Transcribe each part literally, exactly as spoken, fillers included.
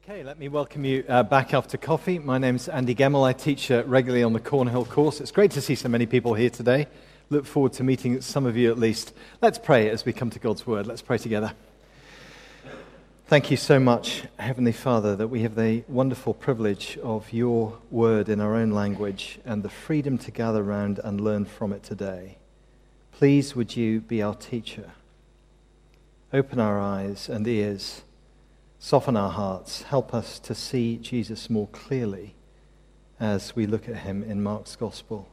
Okay, let me welcome you uh, back after coffee. My name's Andy Gemmell. I teach uh, regularly on the Cornhill course. It's great to see so many people here today. Look forward to meeting some of you at least. Let's pray as we come to God's Word. Let's pray together. Thank you so much, Heavenly Father, that we have the wonderful privilege of your Word in our own language and the freedom to gather round and learn from it today. Please would you be our teacher. Open our eyes and ears. Soften our hearts. Help us to see Jesus more clearly as we look at him in Mark's Gospel.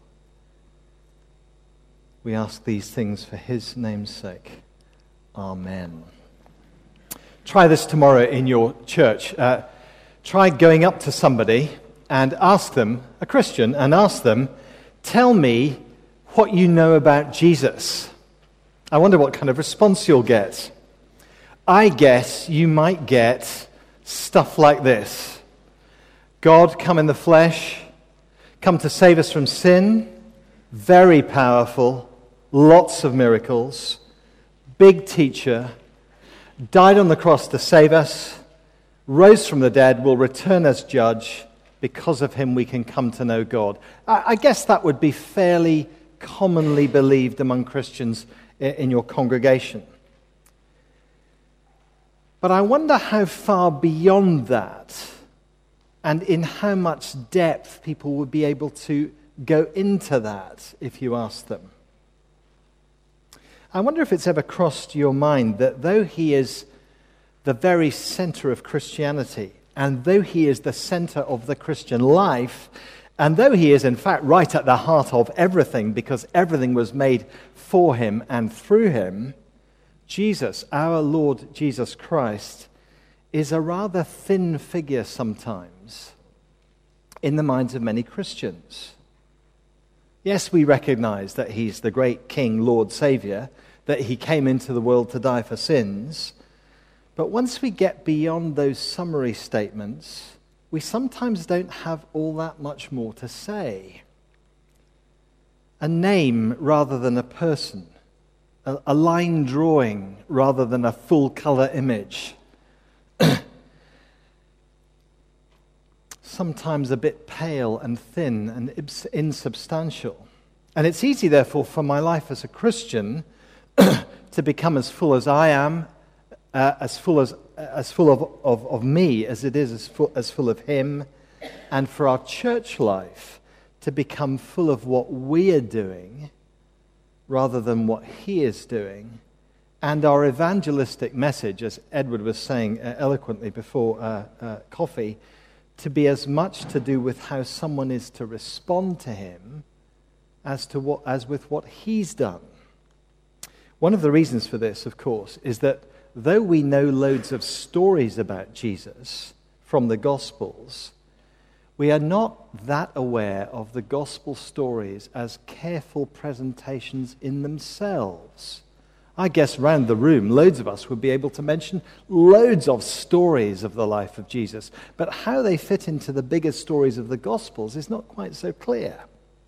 We ask these things for his name's sake. Amen. Try this tomorrow in your church. Uh, try going up to somebody and ask them, a Christian, and ask them, tell me what you know about Jesus. I wonder what kind of response you'll get. I guess you might get stuff like this. God come in the flesh, come to save us from sin, very powerful, lots of miracles, big teacher, died on the cross to save us, rose from the dead, will return as judge. Because of him we can come to know God. I, I guess that would be fairly commonly believed among Christians in, in your congregation. But I wonder how far beyond that and in how much depth people would be able to go into that if you asked them. I wonder if it's ever crossed your mind that though he is the very center of Christianity, and though he is the center of the Christian life, and though he is in fact right at the heart of everything because everything was made for him and through him, Jesus, our Lord Jesus Christ, is a rather thin figure sometimes in the minds of many Christians. Yes, we recognize that he's the great King, Lord, Savior, that he came into the world to die for sins. But once we get beyond those summary statements, we sometimes don't have all that much more to say. A name rather than a person. A line drawing rather than a full-color image. Sometimes a bit pale and thin and insubstantial. And it's easy, therefore, for my life as a Christian to become as full as I am, uh, as full as as full of, of, of me as it is as full, as full of him, and for our church life to become full of what we're doing rather than what he is doing, and our evangelistic message, as Edward was saying uh, eloquently before uh, uh, coffee, to be as much to do with how someone is to respond to him as to what as with what he's done. One of the reasons for this, of course, is that though we know loads of stories about Jesus from the Gospels, we are not that aware of the gospel stories as careful presentations in themselves. I guess round the room, loads of us would be able to mention loads of stories of the life of Jesus, but how they fit into the bigger stories of the Gospels is not quite so clear.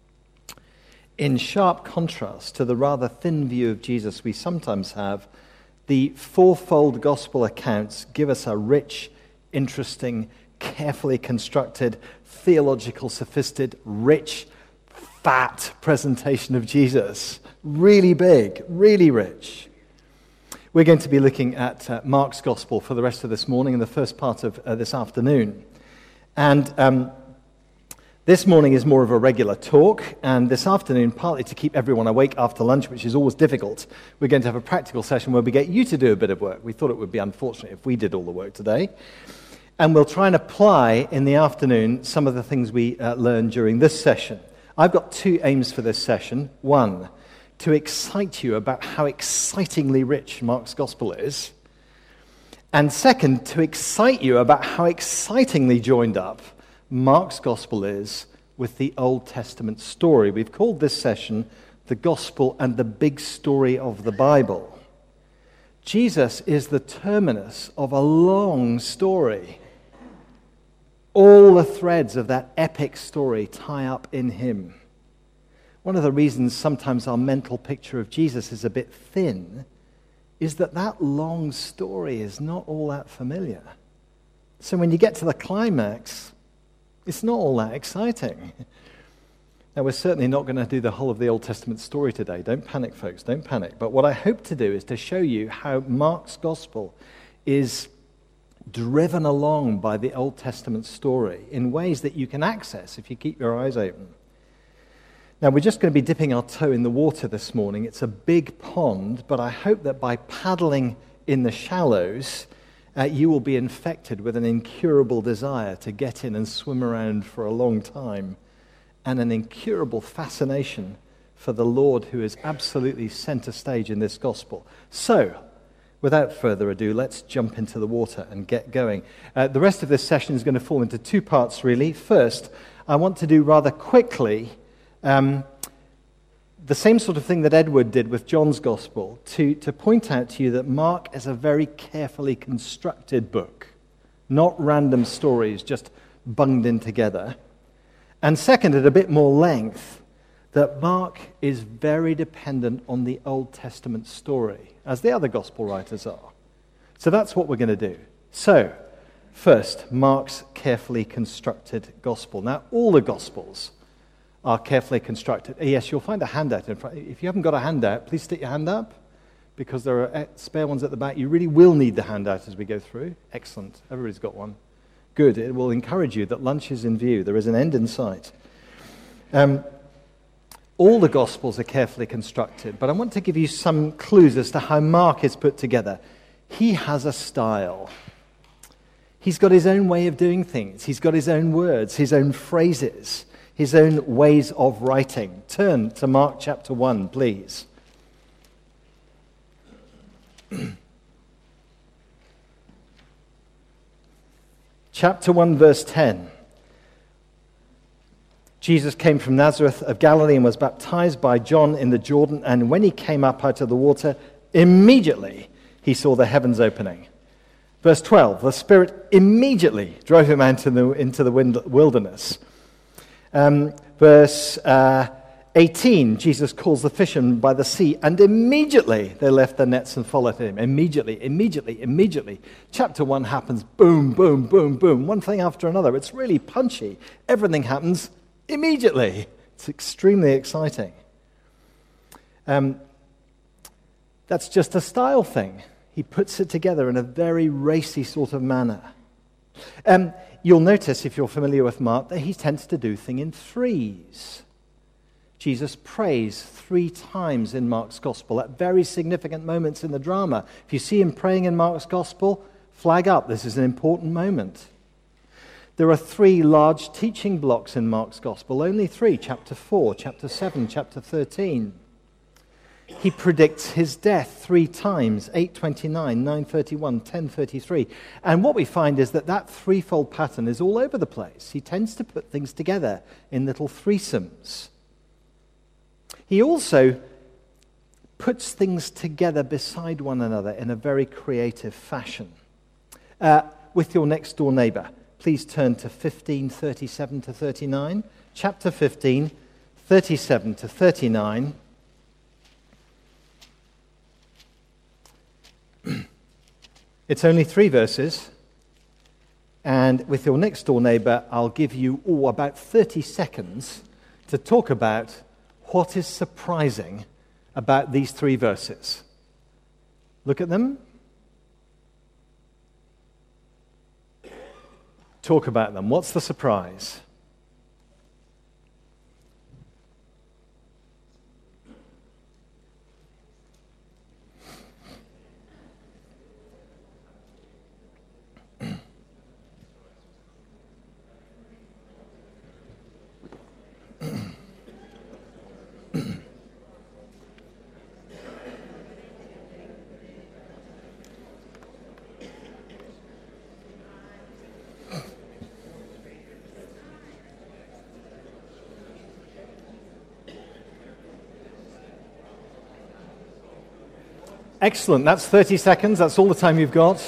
In sharp contrast to the rather thin view of Jesus we sometimes have, the fourfold gospel accounts give us a rich, interesting, carefully constructed, theological, sophisticated, rich, fat presentation of Jesus. Really big, really rich. We're going to be looking at uh, Mark's Gospel for the rest of this morning and the first part of uh, this afternoon. And um, this morning is more of a regular talk, and this afternoon, partly to keep everyone awake after lunch, which is always difficult, we're going to have a practical session where we get you to do a bit of work. We thought it would be unfortunate if we did all the work today. And we'll try and apply in the afternoon some of the things we uh, learned during this session. I've got two aims for this session. One, to excite you about how excitingly rich Mark's Gospel is. And second, to excite you about how excitingly joined up Mark's Gospel is with the Old Testament story. We've called this session The Gospel and the Big Story of the Bible. Jesus is the terminus of a long story. All the threads of that epic story tie up in him. One of the reasons sometimes our mental picture of Jesus is a bit thin is that that long story is not all that familiar. So when you get to the climax, it's not all that exciting. Now, we're certainly not going to do the whole of the Old Testament story today. Don't panic, folks, don't panic. But what I hope to do is to show you how Mark's gospel is driven along by the Old Testament story in ways that you can access if you keep your eyes open. Now, we're just going to be dipping our toe in the water this morning. It's a big pond, but I hope that by paddling in the shallows, uh, you will be infected with an incurable desire to get in and swim around for a long time, and an incurable fascination for the Lord who is absolutely center stage in this gospel. So, without further ado, let's jump into the water and get going. Uh, the rest of this session is going to fall into two parts, really. First, I want to do rather quickly um, the same sort of thing that Edward did with John's gospel, to, to point out to you that Mark is a very carefully constructed book, not random stories just bunged in together. And second, at a bit more length, that Mark is very dependent on the Old Testament story, as the other gospel writers are. So that's what we're going to do. So, first, Mark's carefully constructed gospel. Now, all the gospels are carefully constructed. Yes, you'll find a handout in front. If you haven't got a handout, please stick your hand up, because there are spare ones at the back. You really will need the handout as we go through. Excellent. Everybody's got one. Good. It will encourage you that lunch is in view. There is an end in sight. Um, all the Gospels are carefully constructed, but I want to give you some clues as to how Mark is put together. He has a style. He's got his own way of doing things. He's got his own words, his own phrases, his own ways of writing. Turn to Mark chapter one, please. Chapter one, verse ten. Jesus came from Nazareth of Galilee and was baptized by John in the Jordan, and when he came up out of the water, immediately he saw the heavens opening. Verse twelve, the Spirit immediately drove him out into the, into the wilderness. Um, verse uh, eighteen, Jesus calls the fishermen by the sea, and immediately they left their nets and followed him. Immediately, immediately, immediately. Chapter one happens, boom, boom, boom, boom, one thing after another. It's really punchy. Everything happens immediately. It's extremely exciting. Um, that's just a style thing. He puts it together in a very racy sort of manner. Um, you'll notice, if you're familiar with Mark, that he tends to do things in threes. Jesus prays three times in Mark's gospel at very significant moments in the drama. If you see him praying in Mark's gospel, flag up. This is an important moment. There are three large teaching blocks in Mark's gospel, only three, chapter four, chapter seven, chapter thirteen. He predicts his death three times, eight twenty-nine, nine thirty-one, ten thirty-three. And what we find is that that threefold pattern is all over the place. He tends to put things together in little threesomes. He also puts things together beside one another in a very creative fashion. Uh, with your next door neighbor, please turn to fifteen, thirty-seven to thirty-nine. Chapter fifteen, thirty-seven to thirty-nine. It's only three verses. And with your next door neighbor, I'll give you oh, about thirty seconds to talk about what is surprising about these three verses. Look at them. Talk about them. What's the surprise? Excellent. That's thirty seconds. That's all the time you've got.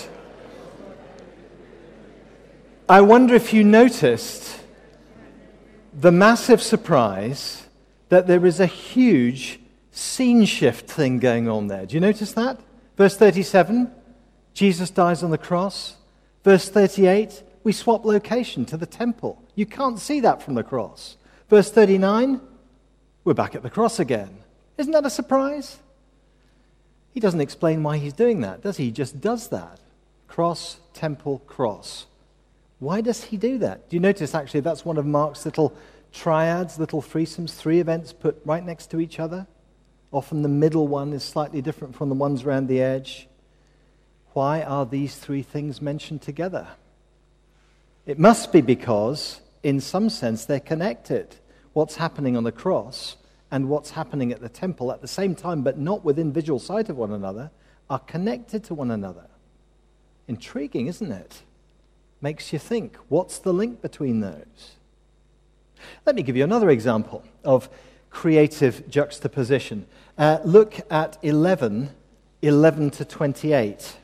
I wonder if you noticed the massive surprise that there is a huge scene shift thing going on there. Do you notice that? Verse thirty-seven, Jesus dies on the cross. Verse thirty-eight, we swap location to the temple. You can't see that from the cross. Verse thirty-nine, we're back at the cross again. Isn't that a surprise? He doesn't explain why he's doing that, does he? He just does that. Cross, temple, cross. Why does he do that? Do you notice, actually, that's one of Mark's little triads, little threesomes, three events put right next to each other? Often the middle one is slightly different from the ones around the edge. Why are these three things mentioned together? It must be because, in some sense, they're connected. What's happening on the cross and what's happening at the temple at the same time, but not within visual sight of one another, are connected to one another. Intriguing, isn't it? Makes you think, what's the link between those? Let me give you another example of creative juxtaposition. Uh, look at eleven, eleven to twenty-eight.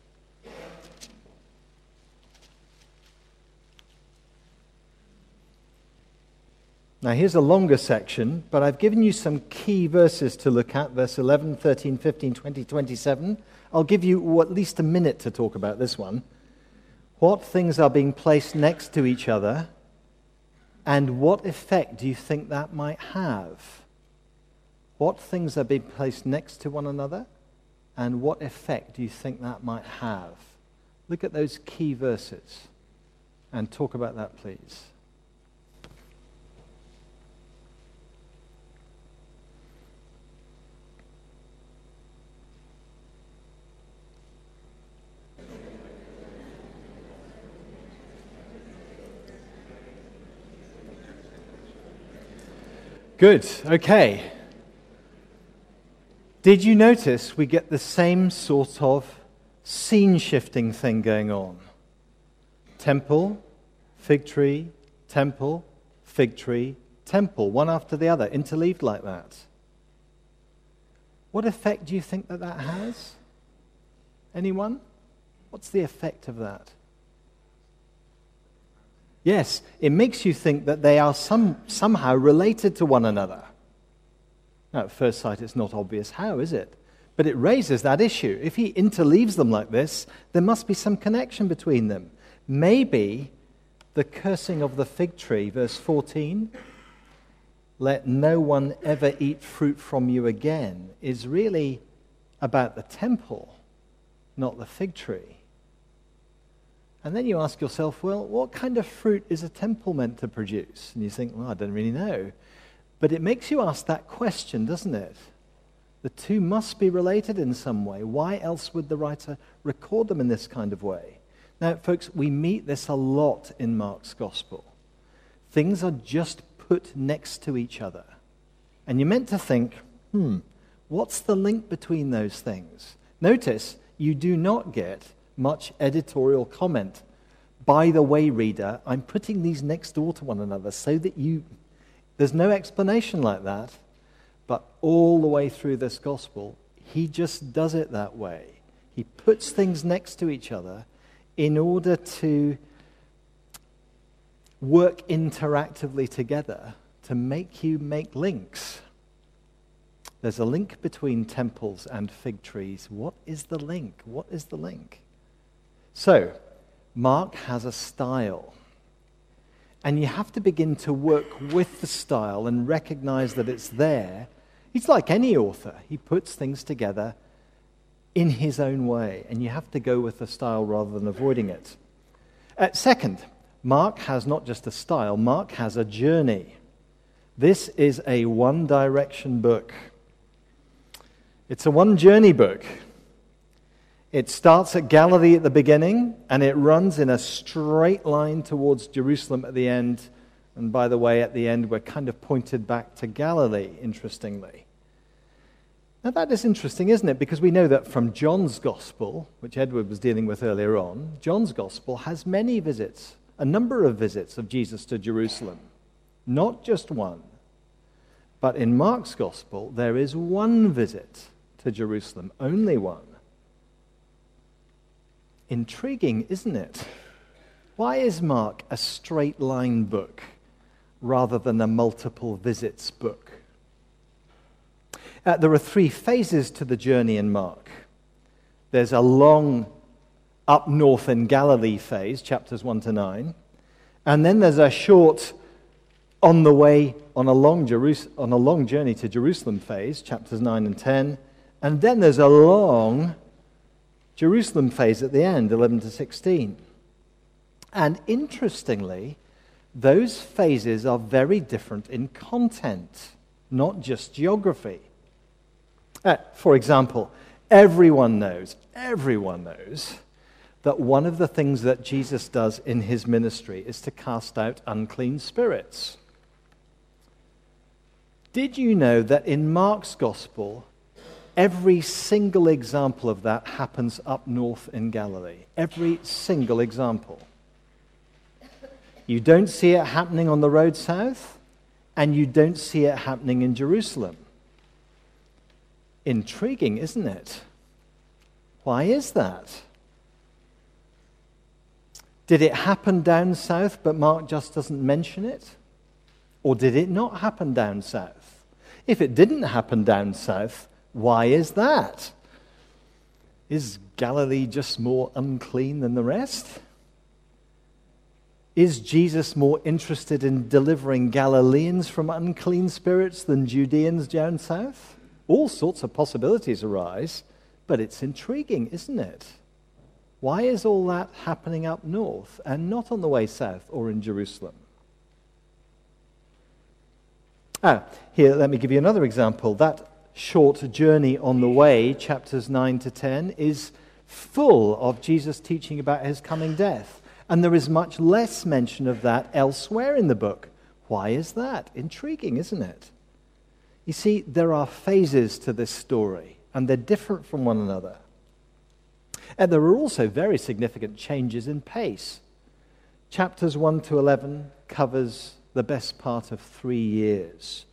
Now here's a longer section, but I've given you some key verses to look at, verse eleven, thirteen, fifteen, twenty, twenty-seven. I'll give you at least a minute to talk about this one. What things are being placed next to each other, and what effect do you think that might have? What things are being placed next to one another, and what effect do you think that might have? Look at those key verses and talk about that, please. Good, okay. Did you notice we get the same sort of scene-shifting thing going on? Temple, fig tree, temple, fig tree, temple, one after the other, interleaved like that. What effect do you think that that has? Anyone? What's the effect of that? Yes, it makes you think that they are some, somehow related to one another. Now, at first sight, it's not obvious how, is it? But it raises that issue. If he interleaves them like this, there must be some connection between them. Maybe the cursing of the fig tree, verse fourteen, let no one ever eat fruit from you again, is really about the temple, not the fig tree. And then you ask yourself, well, what kind of fruit is a temple meant to produce? And you think, well, I don't really know. But it makes you ask that question, doesn't it? The two must be related in some way. Why else would the writer record them in this kind of way? Now, folks, we meet this a lot in Mark's gospel. Things are just put next to each other. And you're meant to think, hmm, what's the link between those things? Notice, you do not get much editorial comment. By the way, reader, I'm putting these next door to one another so that you... There's no explanation like that, but all the way through this gospel, he just does it that way. He puts things next to each other in order to work interactively together to make you make links. There's a link between temples and fig trees. What is the link? What is the link? So, Mark has a style. And you have to begin to work with the style and recognize that it's there. He's like any author. He puts things together in his own way. And you have to go with the style rather than avoiding it. Uh, second, Mark has not just a style. Mark has a journey. This is a one-direction book. It's a one-journey book. It starts at Galilee at the beginning, and it runs in a straight line towards Jerusalem at the end. And by the way, at the end, we're kind of pointed back to Galilee, interestingly. Now, that is interesting, isn't it? Because we know that from John's Gospel, which Edward was dealing with earlier on, John's Gospel has many visits, a number of visits of Jesus to Jerusalem. Not just one. But in Mark's Gospel, there is one visit to Jerusalem, only one. Intriguing, isn't it? Why is Mark a straight line book rather than a multiple visits book? Uh, there are three phases to the journey in Mark. There's a long up north in Galilee phase, chapters one to nine. And then there's a short on the way, on a long Jerus- on a long journey to Jerusalem phase, chapters nine and ten. And then there's a long Jerusalem phase at the end, eleven to sixteen. And interestingly, those phases are very different in content, not just geography. Uh, for example, everyone knows, everyone knows that one of the things that Jesus does in his ministry is to cast out unclean spirits. Did you know that in Mark's gospel, every single example of that happens up north in Galilee? Every single example. You don't see it happening on the road south, and you don't see it happening in Jerusalem. Intriguing, isn't it? Why is that? Did it happen down south, but Mark just doesn't mention it? Or did it not happen down south? If it didn't happen down south, why is that? Is Galilee just more unclean than the rest? Is Jesus more interested in delivering Galileans from unclean spirits than Judeans down south? All sorts of possibilities arise, but it's intriguing, isn't it? Why is all that happening up north and not on the way south or in Jerusalem? Ah, here, let me give you another example. That short journey on the way, chapters nine to ten, is full of Jesus teaching about his coming death. And there is much less mention of that elsewhere in the book. Why is that? Intriguing, isn't it? You see, there are phases to this story, and they're different from one another. And there are also very significant changes in pace. Chapters one to eleven covers the best part of three years.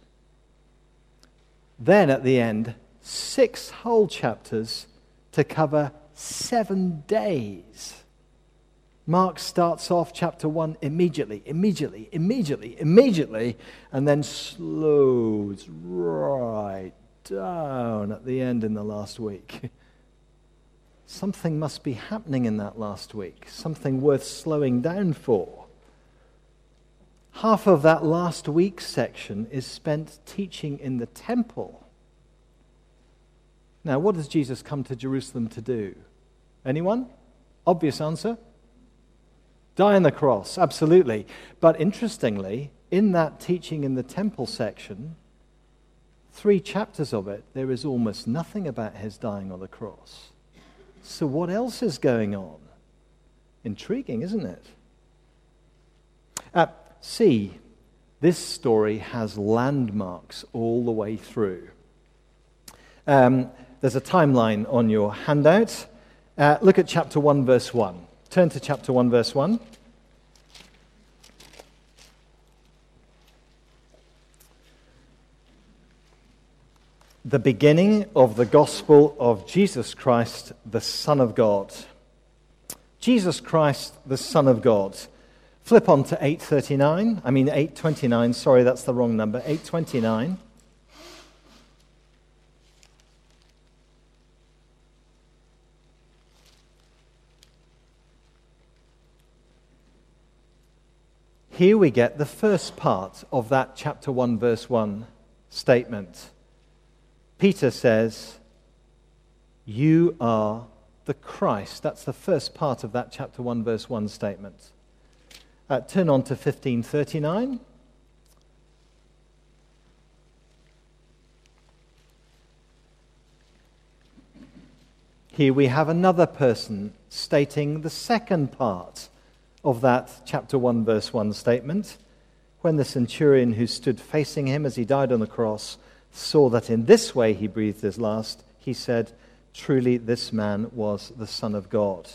Then at the end, six whole chapters to cover seven days. Mark starts off chapter one immediately, immediately, immediately, immediately, and then slows right down at the end in the last week. Something must be happening in that last week, something worth slowing down for. Half of that last week section is spent teaching in the temple. Now, what does Jesus come to Jerusalem to do? Anyone? Obvious answer? Die on the cross, absolutely. But interestingly, in that teaching in the temple section, three chapters of it, there is almost nothing about his dying on the cross. So what else is going on? Intriguing, isn't it? Uh, see, this story has landmarks all the way through. Um, there's a timeline on your handout. Uh, look at chapter one, verse one. Turn to chapter one, verse one. The beginning of the gospel of Jesus Christ, the Son of God. Jesus Christ, the Son of God. Flip on to eight thirty-nine. I mean eight twenty-nine. Sorry, that's the wrong number. eight twenty-nine. Here we get the first part of that chapter one, verse one statement. Peter says, "You are the Christ." That's the first part of that chapter one, verse one statement. Uh, turn on to fifteen thirty-nine. Here we have another person stating the second part of that chapter one, verse one statement. When the centurion who stood facing him as he died on the cross saw that in this way he breathed his last, he said, "Truly this man was the Son of God."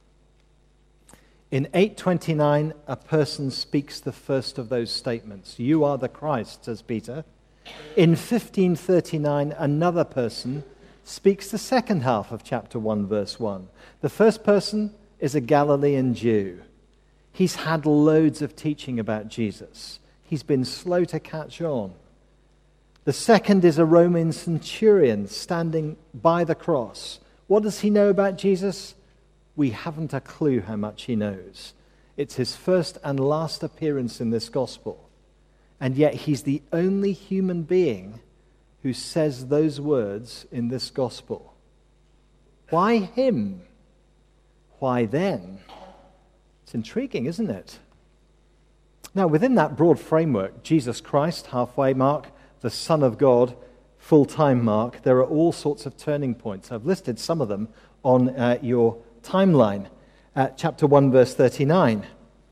In eight twenty-nine, a person speaks the first of those statements. "You are the Christ," says Peter. In fifteen thirty-nine, another person speaks the second half of chapter one, verse one. The first person is a Galilean Jew. He's had loads of teaching about Jesus. He's been slow to catch on. The second is a Roman centurion standing by the cross. What does he know about Jesus? we haven't a clue how much he knows. It's his first and last appearance in this gospel. And yet he's the only human being who says those words in this gospel. Why him? Why then? It's intriguing, isn't it? Now, within that broad framework, Jesus Christ, halfway mark, the Son of God, full-time mark, there are all sorts of turning points. I've listed some of them on uh, your timeline. Uh, chapter one, verse thirty-nine.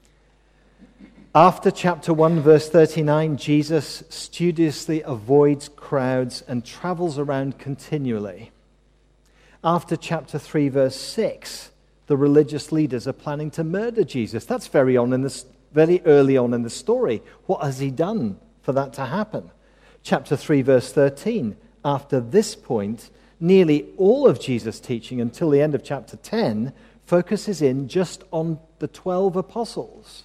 After chapter one, verse thirty-nine, Jesus studiously avoids crowds and travels around continually. After chapter three, verse six, the religious leaders are planning to murder Jesus. That's very on in the, very early on in the story. What has he done for that to happen? Chapter three, verse thirteen. After this point, nearly all of Jesus' teaching until the end of chapter ten focuses in just on the twelve apostles.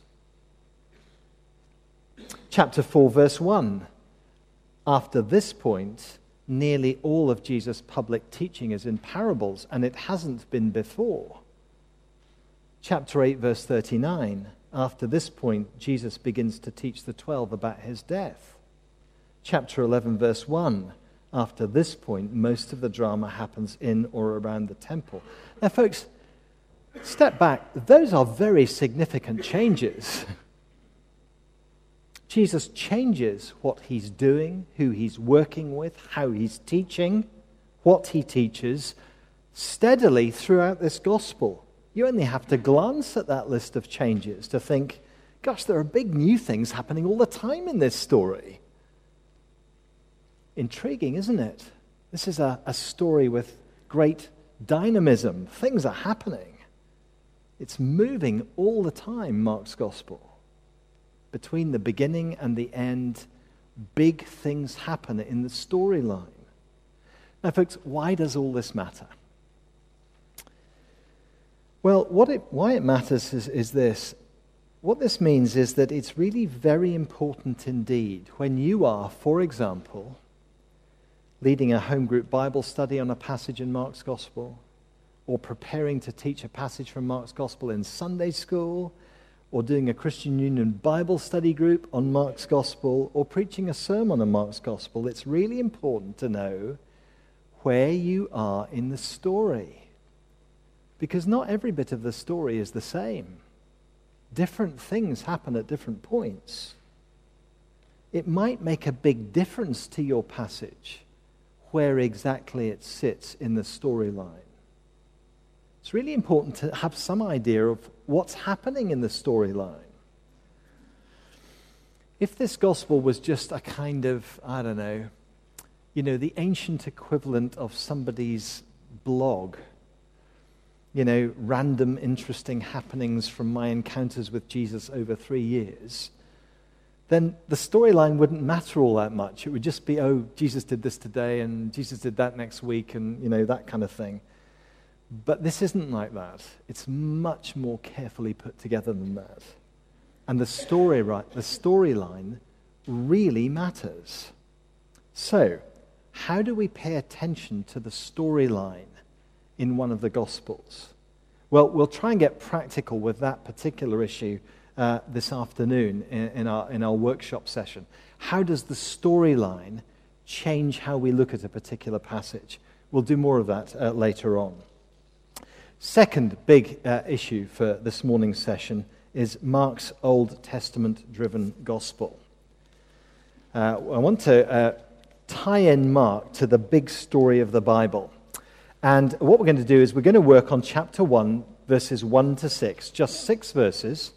Chapter four, verse one. After this point, nearly all of Jesus' public teaching is in parables, and it hasn't been before. Chapter eight, verse thirty-nine. After this point, Jesus begins to teach the twelve about his death. Chapter eleven, verse one. After this point, most of the drama happens in or around the temple. Now, folks, step back. Those are very significant changes. Jesus changes what he's doing, who he's working with, how he's teaching, what he teaches, steadily throughout this gospel. You only have to glance at that list of changes to think, gosh, there are big new things happening all the time in this story. Intriguing, isn't it? This is a, a story with great dynamism. Things are happening. It's moving all the time, Mark's gospel. Between the beginning and the end, big things happen in the storyline. Now, folks, why does all this matter? Well, what it, why it matters is, is this. What this means is that it's really very important indeed when you are, for example, leading a home group Bible study on a passage in Mark's Gospel, or preparing to teach a passage from Mark's Gospel in Sunday school, or doing a Christian Union Bible study group on Mark's Gospel, or preaching a sermon on Mark's Gospel. It's really important to know where you are in the story. Because not every bit of the story is the same. Different things happen at different points. It might make a big difference to your passage where exactly it sits in the storyline. It's really important to have some idea of what's happening in the storyline. If this gospel was just a kind of, I don't know, you know, the ancient equivalent of somebody's blog, you know, random interesting happenings from my encounters with Jesus over three years, then the storyline wouldn't matter all that much. It would just be, oh, Jesus did this today and Jesus did that next week and, you know, that kind of thing. But this isn't like that. It's much more carefully put together than that. And the story, right, the storyline really matters. So, how do we pay attention to the storyline in one of the Gospels? Well, we'll try and get practical with that particular issue uh, this afternoon in, in, our, in our workshop session. How does the storyline change how we look at a particular passage? We'll do more of that uh, later on. Second big uh, issue for this morning's session is Mark's Old Testament-driven gospel. Uh, I want to uh, tie in Mark to the big story of the Bible. And what we're going to do is we're going to work on chapter one, verses one to six, just six verses.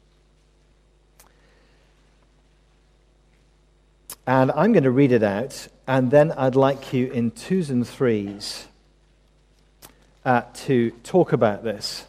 And I'm going to read it out, and then I'd like you in twos and threes Uh, to talk about this.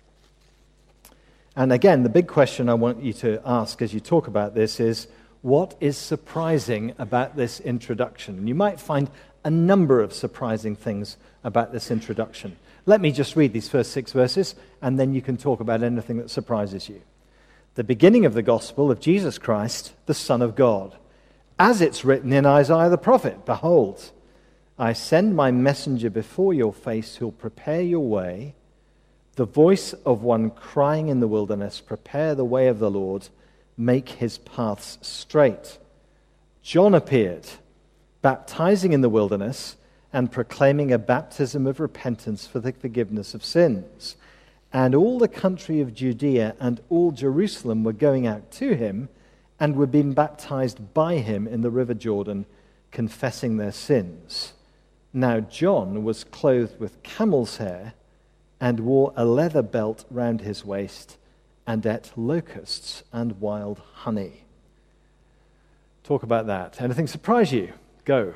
And again, the big question I want you to ask as you talk about this is, what is surprising about this introduction? And you might find a number of surprising things about this introduction. Let me just read these first six verses, and then you can talk about anything that surprises you. The beginning of the gospel of Jesus Christ, the Son of God. As it's written in Isaiah the prophet, behold, I send my messenger before your face who'll prepare your way. the voice of one crying in the wilderness, prepare the way of the Lord, make his paths straight. John appeared, baptizing in the wilderness and proclaiming a baptism of repentance for the forgiveness of sins. And all the country of Judea and all Jerusalem were going out to him and were being baptized by him in the river Jordan, confessing their sins. Now John was clothed with camel's hair and wore a leather belt round his waist and ate locusts and wild honey. Talk about that. Anything surprise you? Go.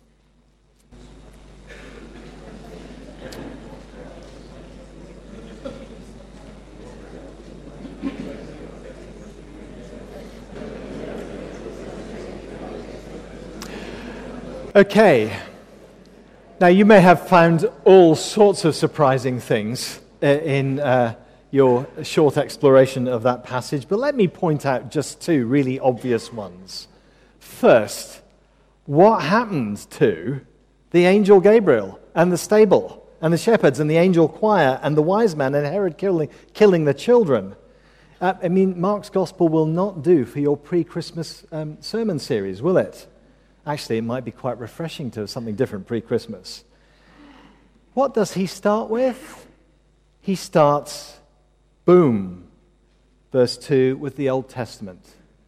Okay, now you may have found all sorts of surprising things in uh, your short exploration of that passage, but let me point out just two really obvious ones. First, what happened to the angel Gabriel and the stable and the shepherds and the angel choir and the wise man and Herod killing, killing the children? Uh, I mean, Mark's gospel will not do for your pre-Christmas um, sermon series, will it? Actually, it might be quite refreshing to have something different pre-Christmas. What does he start with? He starts, boom, verse two, with the Old Testament.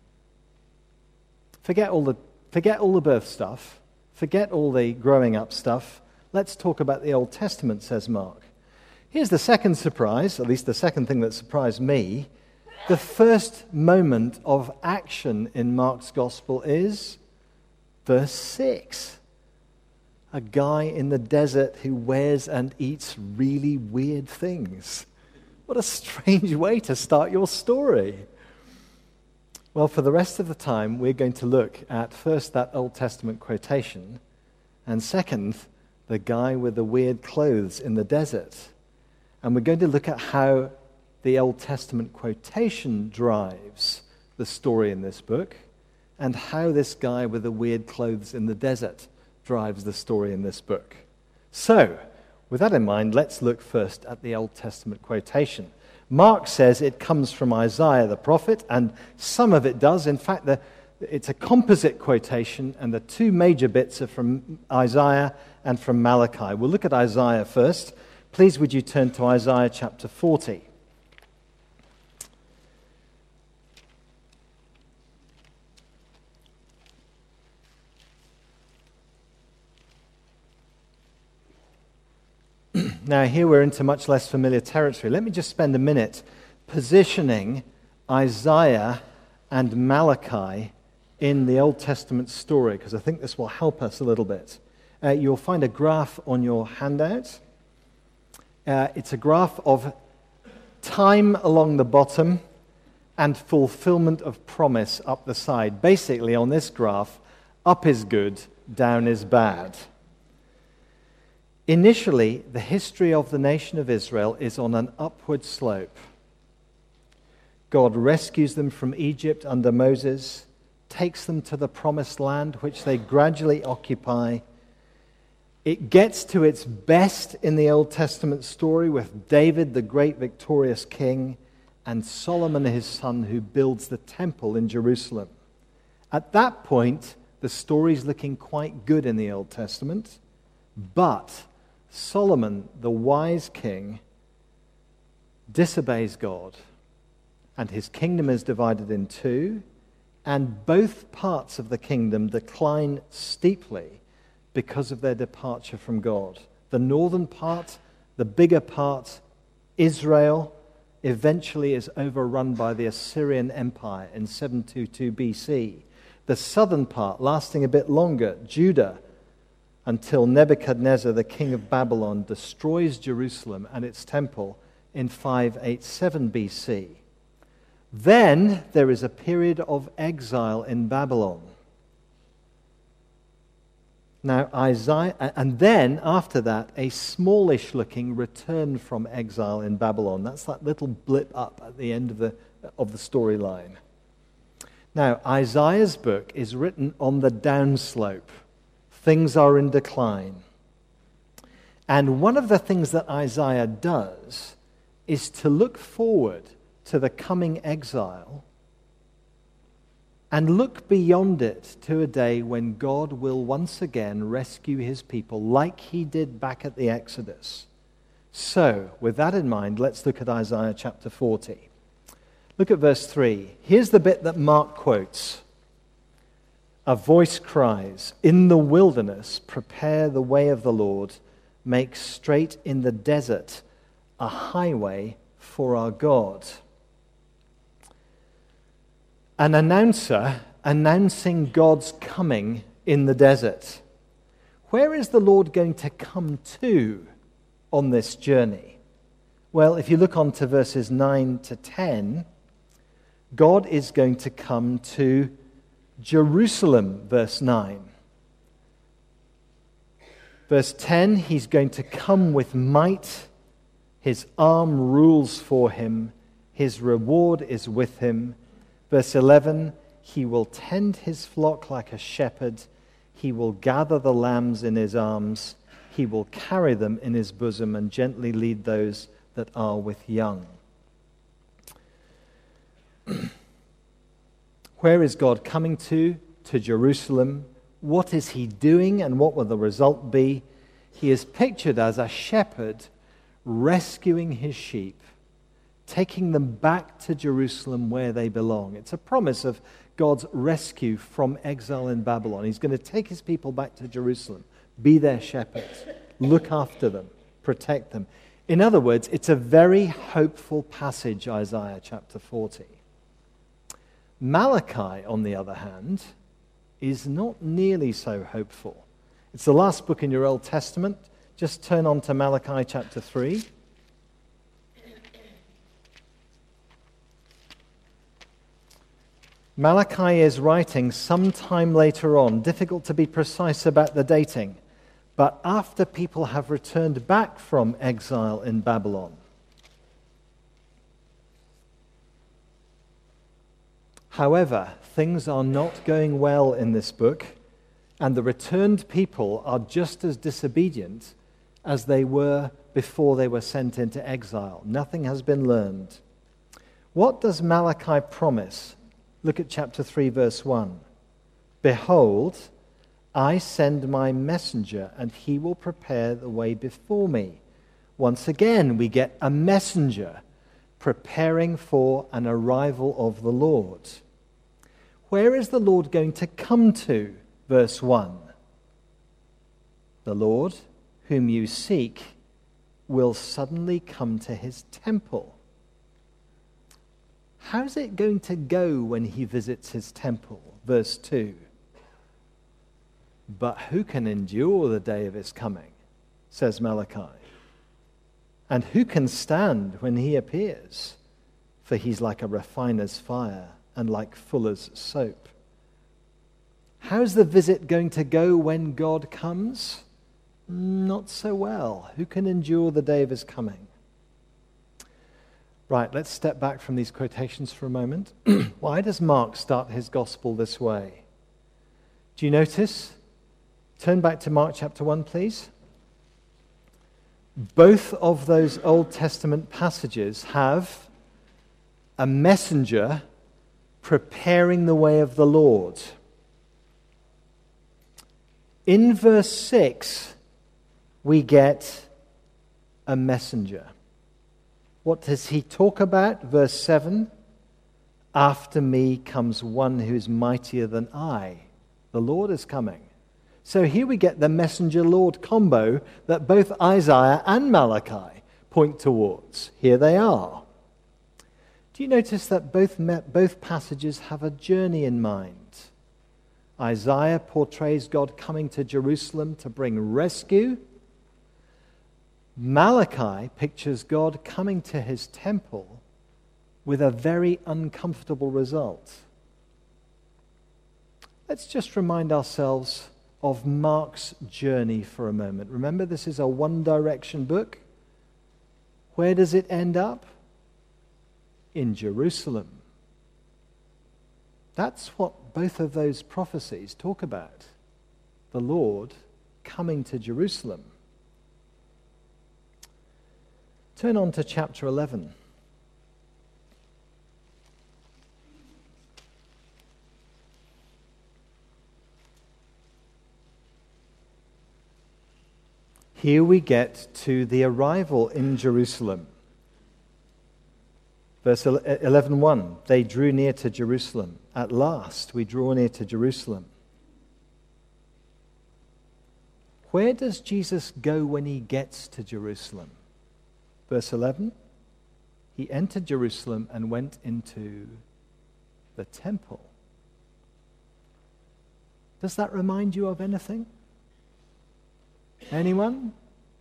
Forget all the, forget all the birth stuff. Forget all the growing up stuff. Let's talk about the Old Testament, says Mark. Here's the second surprise, at least the second thing that surprised me. The first moment of action in Mark's gospel is verse six, a guy in the desert who wears and eats really weird things. What a strange way to start your story. Well, for the rest of the time, we're going to look at first that Old Testament quotation, and second, the guy with the weird clothes in the desert. And we're going to look at how the Old Testament quotation drives the story in this book, and how this guy with the weird clothes in the desert drives the story in this book. So, with that in mind, let's look first at the Old Testament quotation. Mark says it comes from Isaiah the prophet, and some of it does. In fact, the, it's a composite quotation, and the two major bits are from Isaiah and from Malachi. We'll look at Isaiah first. Please would you turn to Isaiah chapter forty. Now, here we're into much less familiar territory. Let me just spend a minute positioning Isaiah and Malachi in the Old Testament story, because I think this will help us a little bit. Uh, you'll find a graph on your handout. Uh, it's a graph of time along the bottom and fulfillment of promise up the side. Basically, on this graph, up is good, down is bad. Initially, the history of the nation of Israel is on an upward slope. God rescues them from Egypt under Moses, takes them to the promised land, which they gradually occupy. It gets to its best in the Old Testament story with David, the great victorious king, and Solomon, his son, who builds the temple in Jerusalem. At that point, the story's looking quite good in the Old Testament, but Solomon, the wise king, disobeys God, and his kingdom is divided in two, and both parts of the kingdom decline steeply because of their departure from God. The northern part, the bigger part, Israel, eventually is overrun by the Assyrian Empire in seven twenty-two B C. The southern part, lasting a bit longer, Judah, until Nebuchadnezzar, the king of Babylon, destroys Jerusalem and its temple in five eighty-seven B C. Then there is a period of exile in Babylon. Now, Isaiah, and then after that, a smallish looking return from exile in Babylon. That's that little blip up at the end of the, of the storyline. Now, Isaiah's book is written on the downslope. Things are in decline. And one of the things that Isaiah does is to look forward to the coming exile and look beyond it to a day when God will once again rescue his people like he did back at the Exodus. So, with that in mind, let's look at Isaiah chapter forty. Look at verse three. Here's the bit that Mark quotes. A voice cries, "In the wilderness, prepare the way of the Lord, make straight in the desert a highway for our God." An announcer announcing God's coming in the desert. Where is the Lord going to come to on this journey? Well, if you look on to verses nine to ten, God is going to come to Jerusalem, verse nine. Verse ten, he's going to come with might. His arm rules for him. His reward is with him. Verse eleven, he will tend his flock like a shepherd. He will gather the lambs in his arms. He will carry them in his bosom and gently lead those that are with young. Where is God coming to? To Jerusalem. What is he doing and what will the result be? He is pictured as a shepherd rescuing his sheep, taking them back to Jerusalem where they belong. It's a promise of God's rescue from exile in Babylon. He's going to take his people back to Jerusalem, be their shepherd, look after them, protect them. In other words, it's a very hopeful passage, Isaiah chapter forty. Malachi, on the other hand, is not nearly so hopeful. It's the last book in your Old Testament. Just turn on to Malachi chapter three. Malachi is writing sometime later on, difficult to be precise about the dating, but after people have returned back from exile in Babylon. However, things are not going well in this book, and the returned people are just as disobedient as they were before they were sent into exile. Nothing has been learned. What does Malachi promise? Look at chapter three, verse one. "Behold, I send my messenger, and he will prepare the way before me." Once again, we get a messenger preparing for an arrival of the Lord. Where is the Lord going to come to? Verse one. "The Lord whom you seek will suddenly come to his temple." How's it going to go when he visits his temple? Verse two. "But who can endure the day of his coming?" says Malachi. "And who can stand when he appears? For he's like a refiner's fire and like fuller's soap." How's the visit going to go when God comes? Not so well. Who can endure the day of his coming? Right, let's step back from these quotations for a moment. Why does Mark start his gospel this way? Do you notice? Turn back to Mark chapter one, please. Both of those Old Testament passages have a messenger preparing the way of the Lord. In verse six, we get a messenger. What does he talk about? Verse seven, "After me comes one who is mightier than I." The Lord is coming. So here we get the messenger-Lord combo that both Isaiah and Malachi point towards. Here they are. Do you notice that both, both passages have a journey in mind? Isaiah portrays God coming to Jerusalem to bring rescue. Malachi pictures God coming to his temple with a very uncomfortable result. Let's just remind ourselves of Mark's journey for a moment. Remember, this is a one-direction book. Where does it end up? In Jerusalem. That's what both of those prophecies talk about. The Lord coming to Jerusalem. Turn on to chapter eleven. Here we get to the arrival in Jerusalem. Verse eleven one, they drew near to Jerusalem. At last we draw near to Jerusalem. Where does Jesus go when he gets to Jerusalem? Verse eleven, he entered Jerusalem and went into the temple. Does that remind you of anything? Anyone?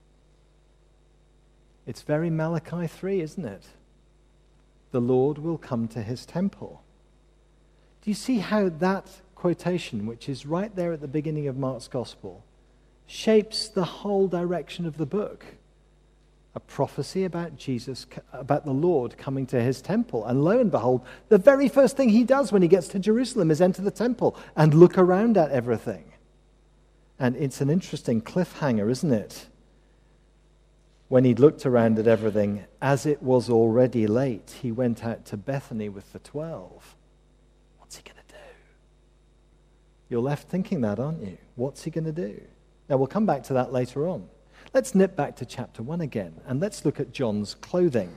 It's very Malachi three, isn't it? The Lord will come to his temple. Do you see how that quotation, which is right there at the beginning of Mark's Gospel, shapes the whole direction of the book? A prophecy about Jesus, about the Lord coming to his temple. And lo and behold, the very first thing he does when he gets to Jerusalem is enter the temple and look around at everything. And it's an interesting cliffhanger, isn't it? When he'd looked around at everything, as it was already late, he went out to Bethany with the twelve. What's he going to do? You're left thinking that, aren't you? What's he going to do? Now, we'll come back to that later on. Let's nip back to chapter one again, and let's look at John's clothing.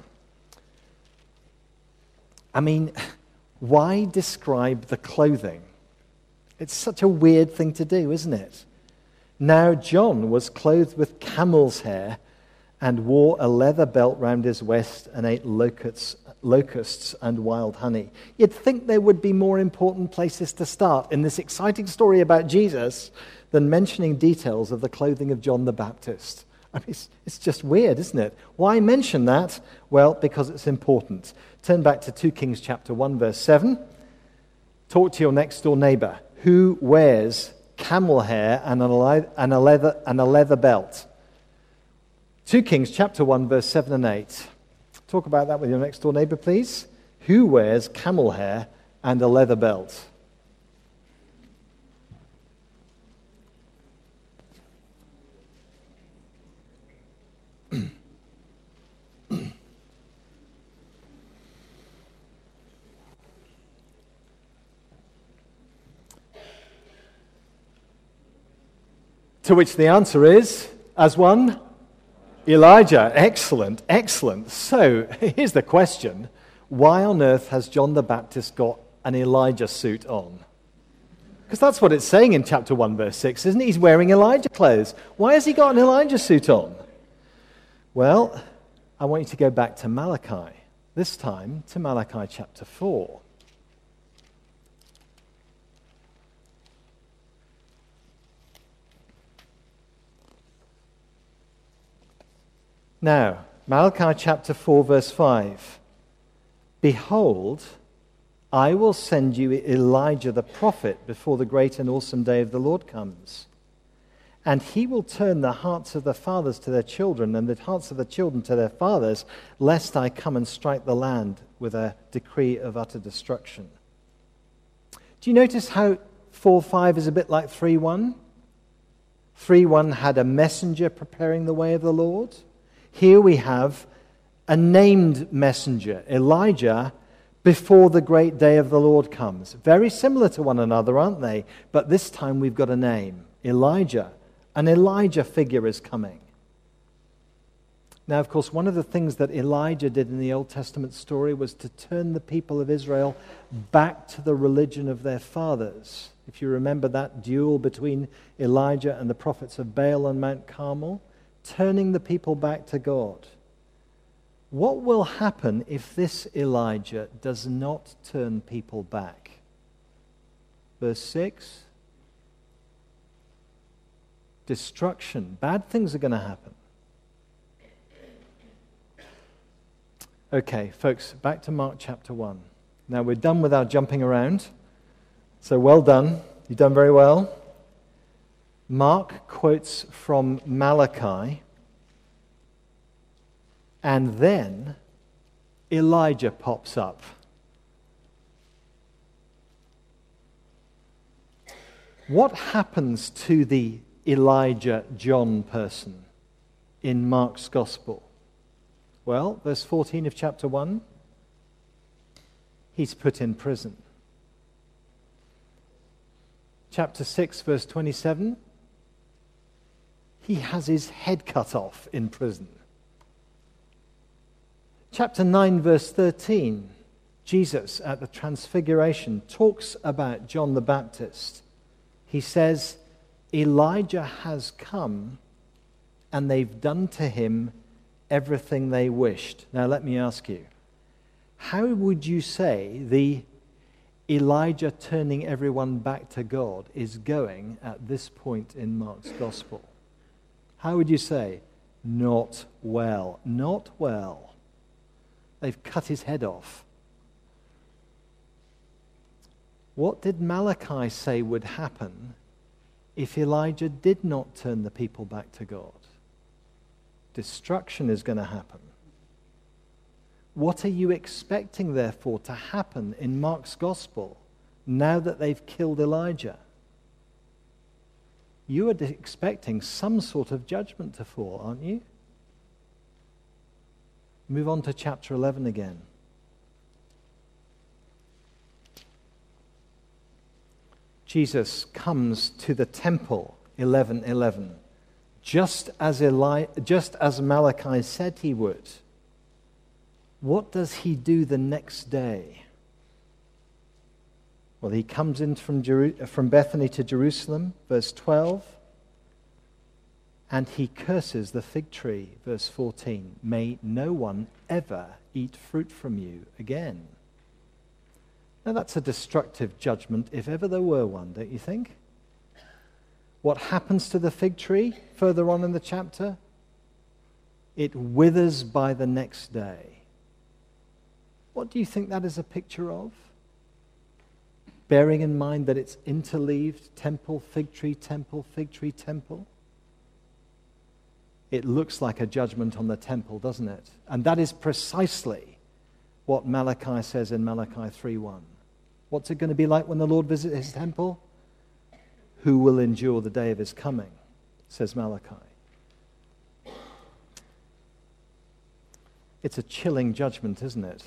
I mean, why describe the clothing? It's such a weird thing to do, isn't it? Now John was clothed with camel's hair and wore a leather belt round his waist and ate locusts, locusts and wild honey. You'd think there would be more important places to start in this exciting story about Jesus than mentioning details of the clothing of John the Baptist. I mean, it's, it's just weird, isn't it? Why mention that? Well, because it's important. Turn back to Second Kings chapter one, verse seven. Talk to your next door neighbor. Who wears camel hair and a leather, and a leather belt? Second Kings chapter one, verse seven and eight. Talk about that with your next door neighbor, please. Who wears camel hair and a leather belt? To which the answer is, as one, Elijah. Excellent, excellent. So, here's the question. Why on earth has John the Baptist got an Elijah suit on? Because that's what it's saying in chapter one, verse six, isn't it? He's wearing Elijah clothes. Why has he got an Elijah suit on? Well, I want you to go back to Malachi. This time to Malachi chapter four. Now, Malachi chapter four, verse five. Behold, I will send you Elijah the prophet before the great and awesome day of the Lord comes. And he will turn the hearts of the fathers to their children and the hearts of the children to their fathers, lest I come and strike the land with a decree of utter destruction. Do you notice how four five is a bit like three one? three one had a messenger preparing the way of the Lord. Here we have a named messenger, Elijah, before the great day of the Lord comes. Very similar to one another, aren't they? But this time we've got a name, Elijah. An Elijah figure is coming. Now, of course, one of the things that Elijah did in the Old Testament story was to turn the people of Israel back to the religion of their fathers. If you remember that duel between Elijah and the prophets of Baal on Mount Carmel, turning the people back to God. What will happen if this Elijah does not turn people back? Verse six. Destruction. Bad things are going to happen. Okay, folks, back to Mark chapter one. Now we're done with our jumping around. So well done. You've done very well. Mark quotes from Malachi, and then Elijah pops up. What happens to the Elijah John person in Mark's Gospel? Well, verse fourteen of chapter one, he's put in prison. Chapter six, verse twenty-seven, he has his head cut off in prison. Chapter nine, verse thirteen, Jesus at the Transfiguration talks about John the Baptist. He says, Elijah has come and they've done to him everything they wished. Now let me ask you, how would you say the Elijah turning everyone back to God is going at this point in Mark's gospel? How would you say? Not well. Not well. They've cut his head off. What did Malachi say would happen if Elijah did not turn the people back to God? Destruction is going to happen. What are you expecting, therefore, to happen in Mark's gospel now that they've killed Elijah? You are expecting some sort of judgment to fall, aren't you? Move on to chapter eleven again. Jesus comes to the temple, eleven eleven, just as Eli, just as Malachi said he would. What does he do the next day? Well, he comes in from, Jeru- from Bethany to Jerusalem, verse twelve, and he curses the fig tree, verse fourteen. May no one ever eat fruit from you again. Now that's a destructive judgment, if ever there were one, don't you think? What happens to the fig tree further on in the chapter? It withers by the next day. What do you think that is a picture of? Bearing in mind that it's interleaved, temple, fig tree, temple, fig tree, temple. It looks like a judgment on the temple, doesn't it? And that is precisely what Malachi says in Malachi three one. What's it going to be like when the Lord visits his temple? Who will endure the day of his coming, says Malachi. It's a chilling judgment, isn't it?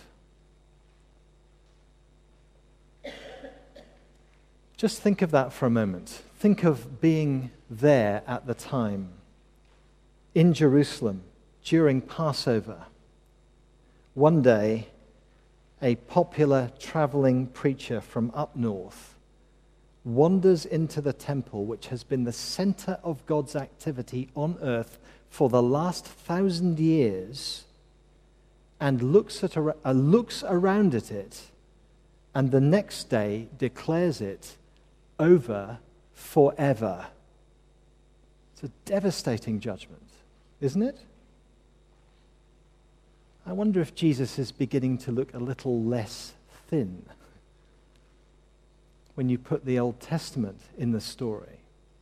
Just think of that for a moment. Think of being there at the time, in Jerusalem, during Passover. One day, a popular traveling preacher from up north wanders into the temple, which has been the center of God's activity on earth for the last thousand years, and looks at uh, looks around at it, and the next day declares it over forever. It's a devastating judgment, isn't it? I wonder if Jesus is beginning to look a little less thin when you put the Old Testament in the story.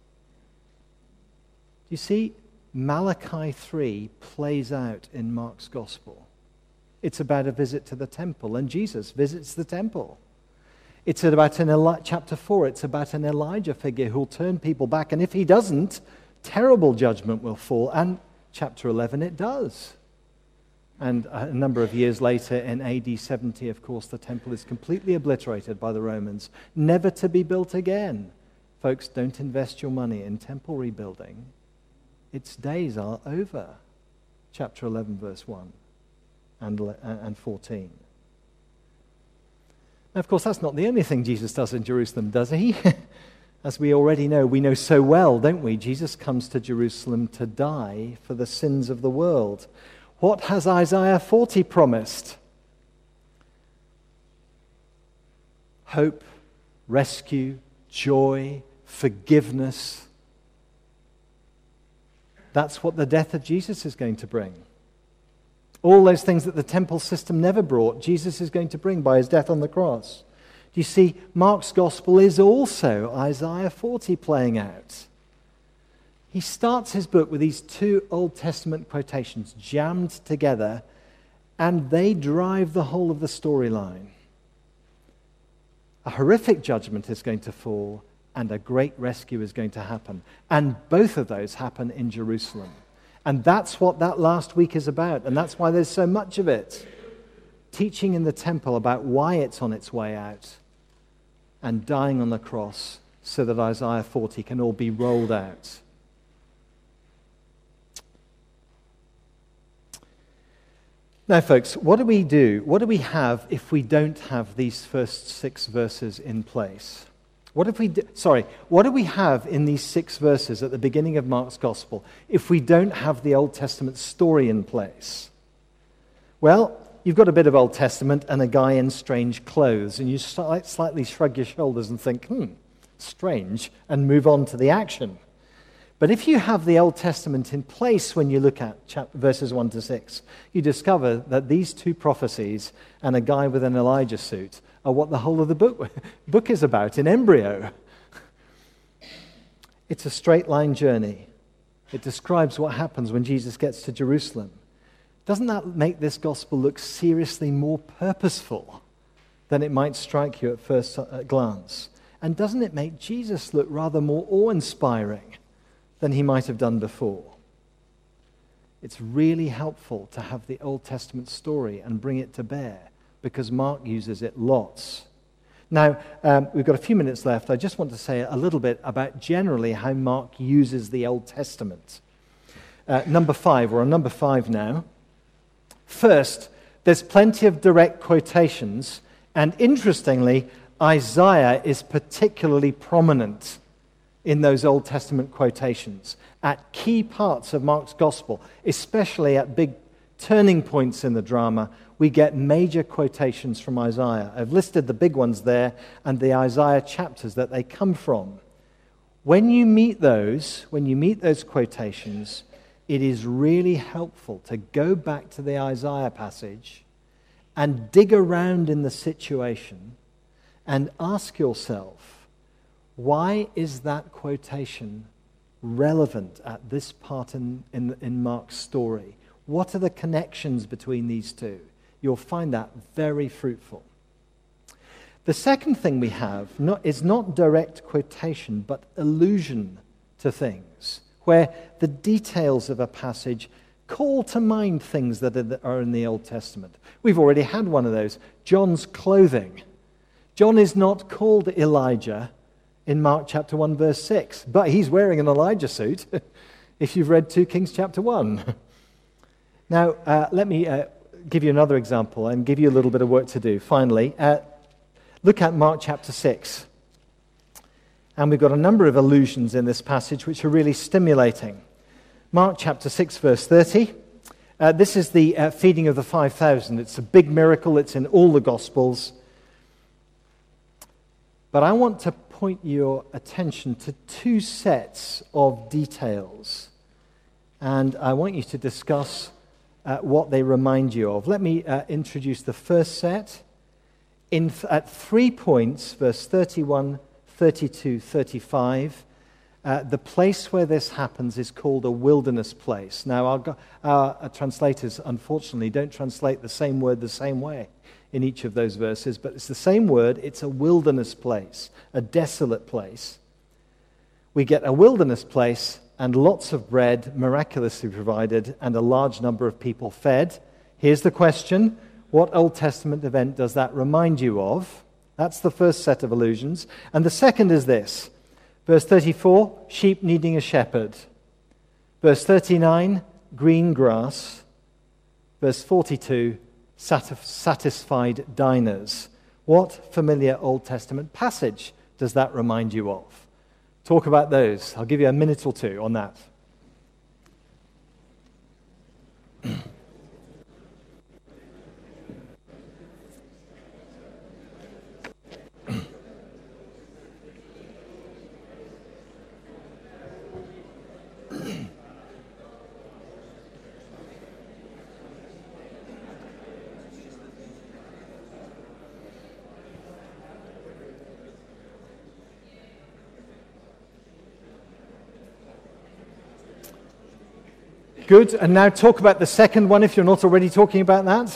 You see, Malachi three plays out in Mark's gospel. It's about a visit to the temple, and Jesus visits the temple. It's about an Eli- chapter four, it's about an Elijah figure who'll turn people back, and if he doesn't, terrible judgment will fall. And chapter eleven, it does. And a number of years later, in A D seventy, of course, the temple is completely obliterated by the Romans, never to be built again. Folks, don't invest your money in temple rebuilding. Its days are over. Chapter eleven, verse one and, and fourteen. Now, of course, that's not the only thing Jesus does in Jerusalem, does he? As we already know, we know so well, don't we? Jesus comes to Jerusalem to die for the sins of the world. What has Isaiah forty promised? Hope, rescue, joy, forgiveness. That's what the death of Jesus is going to bring. All those things that the temple system never brought, Jesus is going to bring by his death on the cross. Do you see, Mark's gospel is also Isaiah forty playing out. He starts his book with these two Old Testament quotations jammed together, and they drive the whole of the storyline. A horrific judgment is going to fall, and a great rescue is going to happen. And both of those happen in Jerusalem. And that's what that last week is about, and that's why there's so much of it. Teaching in the temple about why it's on its way out, and dying on the cross so that Isaiah forty can all be rolled out. Now, folks, what do we do? What do we have if we don't have these first six verses in place? What if we do, sorry, what do we have in these six verses at the beginning of Mark's Gospel if we don't have the Old Testament story in place? Well, you've got a bit of Old Testament and a guy in strange clothes, and you slightly shrug your shoulders and think, hmm, strange, and move on to the action. But if you have the Old Testament in place when you look at chapter, verses one to six, you discover that these two prophecies and a guy with an Elijah suit are what the whole of the book, book is about in embryo. It's a straight line journey. It describes what happens when Jesus gets to Jerusalem. Doesn't that make this gospel look seriously more purposeful than it might strike you at first glance? And doesn't it make Jesus look rather more awe-inspiring than he might have done before? It's really helpful to have the Old Testament story and bring it to bear, because Mark uses it lots. Now, um, we've got a few minutes left. I just want to say a little bit about generally how Mark uses the Old Testament. Uh, number five, we're on number five now. First, there's plenty of direct quotations, and interestingly, Isaiah is particularly prominent in those Old Testament quotations at key parts of Mark's Gospel, especially at big turning points in the drama. We get major quotations from Isaiah. I've listed the big ones there and the Isaiah chapters that they come from. When you meet those, when you meet those quotations, it is really helpful to go back to the Isaiah passage and dig around in the situation and ask yourself, why is that quotation relevant at this part in, in, in Mark's story? What are the connections between these two? You'll find that very fruitful. The second thing we have not, is not direct quotation, but allusion to things, where the details of a passage call to mind things that are in the Old Testament. We've already had one of those, John's clothing. John is not called Elijah in Mark chapter one, verse six, but he's wearing an Elijah suit if you've read two Kings chapter one. Now, uh, let me uh, give you another example and give you a little bit of work to do. Finally, uh, look at Mark chapter six. And we've got a number of allusions in this passage which are really stimulating. Mark chapter six, verse thirty. Uh, this is the uh, feeding of the five thousand. It's a big miracle. It's in all the Gospels. But I want to point your attention to two sets of details. And I want you to discuss uh, what they remind you of. Let me uh, introduce the first set. In, at three points, verse thirty-one, thirty-two, thirty-five, uh, the place where this happens is called a wilderness place. Now, our, our, our translators, unfortunately, don't translate the same word the same way in each of those verses, but it's the same word. It's a wilderness place, a desolate place. We get a wilderness place and lots of bread miraculously provided and a large number of people fed. Here's the question: what Old Testament event does that remind you of? That's the first set of allusions. And the second is this. Verse thirty-four, sheep needing a shepherd. Verse thirty-nine, green grass. Verse forty-two, satisfied diners. What familiar Old Testament passage does that remind you of? Talk about those. I'll give you a minute or two on that. Good, and now talk about the second one if you're not already talking about that.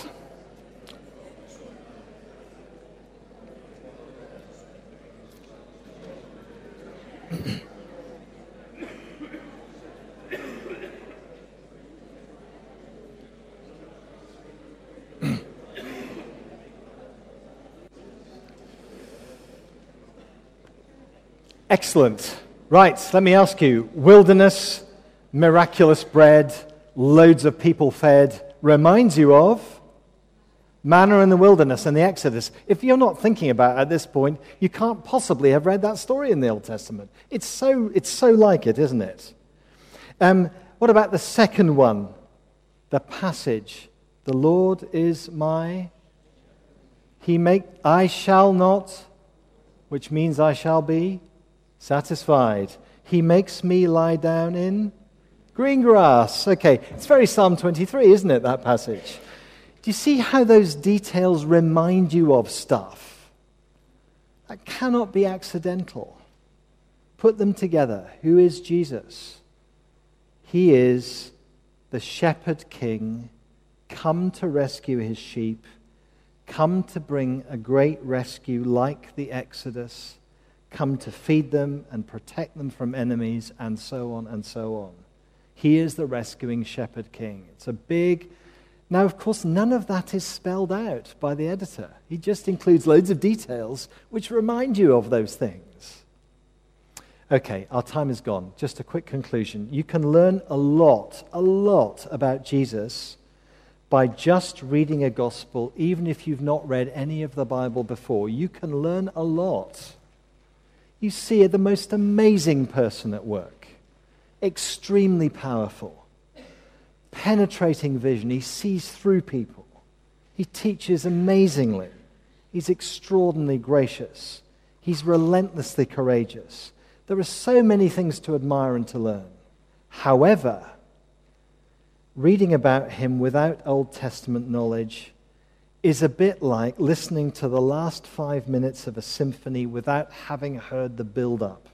Excellent. Right, let me ask you, wilderness, miraculous bread, loads of people fed, reminds you of manna in the wilderness and the Exodus. If you're not thinking about it at this point, you can't possibly have read that story in the Old Testament. It's so, it's so like it, isn't it? Um, what about the second one? The passage, the Lord is my, he make, I shall not, which means I shall be satisfied. He makes me lie down in green grass. Okay, it's very Psalm twenty-three, isn't it, that passage? Do you see how those details remind you of stuff? That cannot be accidental. Put them together. Who is Jesus? He is the shepherd king, come to rescue his sheep, come to bring a great rescue like the Exodus, come to feed them and protect them from enemies, and so on and so on. He is the rescuing shepherd king. It's a big... Now, of course, none of that is spelled out by the editor. He just includes loads of details which remind you of those things. Okay, our time is gone. Just a quick conclusion. You can learn a lot, a lot about Jesus by just reading a gospel, even if you've not read any of the Bible before. You can learn a lot. You see the most amazing person at work, extremely powerful, penetrating vision. He sees through people. He teaches amazingly. He's extraordinarily gracious. He's relentlessly courageous. There are so many things to admire and to learn. However, reading about him without Old Testament knowledge is a bit like listening to the last five minutes of a symphony without having heard the build-up.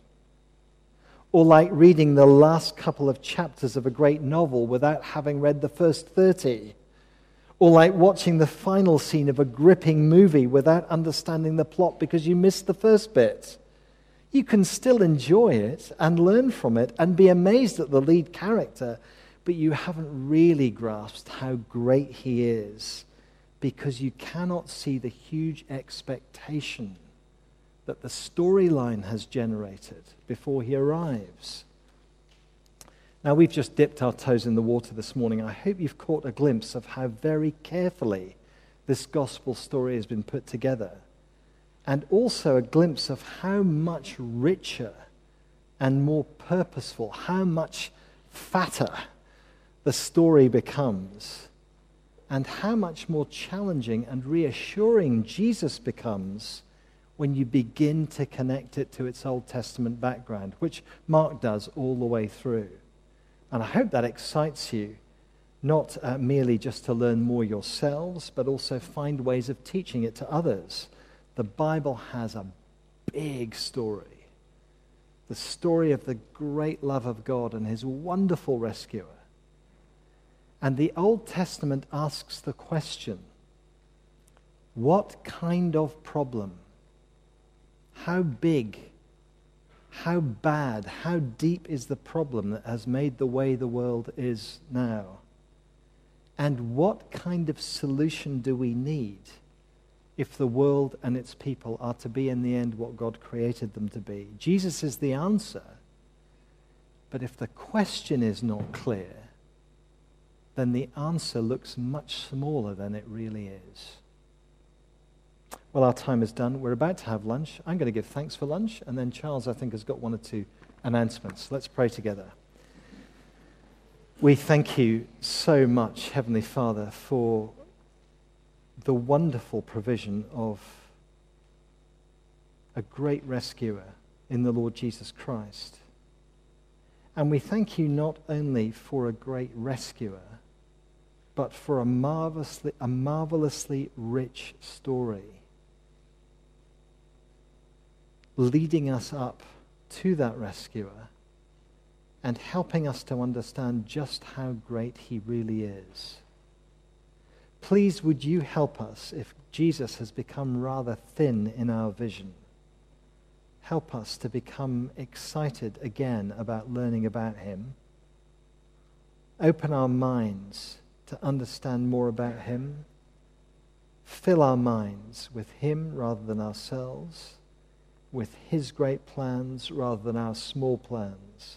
Or like reading the last couple of chapters of a great novel without having read the first thirty. Or like watching the final scene of a gripping movie without understanding the plot because you missed the first bit. You can still enjoy it and learn from it and be amazed at the lead character, but you haven't really grasped how great he is because you cannot see the huge expectation that the storyline has generated before he arrives. Now, we've just dipped our toes in the water this morning. I hope you've caught a glimpse of how very carefully this gospel story has been put together, and also a glimpse of how much richer and more purposeful, how much fatter the story becomes, and how much more challenging and reassuring Jesus becomes when you begin to connect it to its Old Testament background, which Mark does all the way through. And I hope that excites you, not uh, merely just to learn more yourselves, but also find ways of teaching it to others. The Bible has a big story. The story of the great love of God and his wonderful rescuer. And the Old Testament asks the question, what kind of problem, how big, how bad, how deep is the problem that has made the way the world is now? And what kind of solution do we need if the world and its people are to be in the end what God created them to be? Jesus is the answer. But if the question is not clear, then the answer looks much smaller than it really is. Well, our time is done. We're about to have lunch. I'm going to give thanks for lunch, and then Charles, I think, has got one or two announcements. Let's pray together. We thank you so much, Heavenly Father, for the wonderful provision of a great rescuer in the Lord Jesus Christ. And we thank you not only for a great rescuer, but for a marvelously, a marvelously rich story, leading us up to that rescuer and helping us to understand just how great he really is. Please, would you help us if Jesus has become rather thin in our vision? Help us to become excited again about learning about him. Open our minds to understand more about him. Fill our minds with him rather than ourselves. with his great plans rather than our small plans.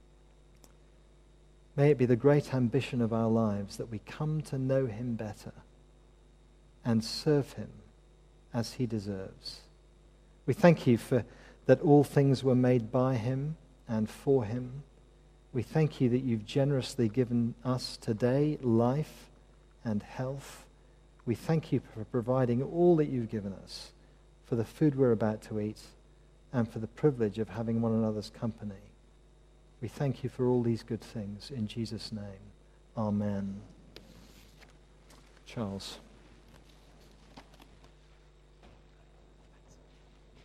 May it be the great ambition of our lives that we come to know him better and serve him as he deserves. We thank you for that all things were made by him and for him. We thank you that you've generously given us today life and health. We thank you for providing all that you've given us, for the food we're about to eat, and for the privilege of having one another's company. We thank you for all these good things in Jesus' name. Amen. Charles.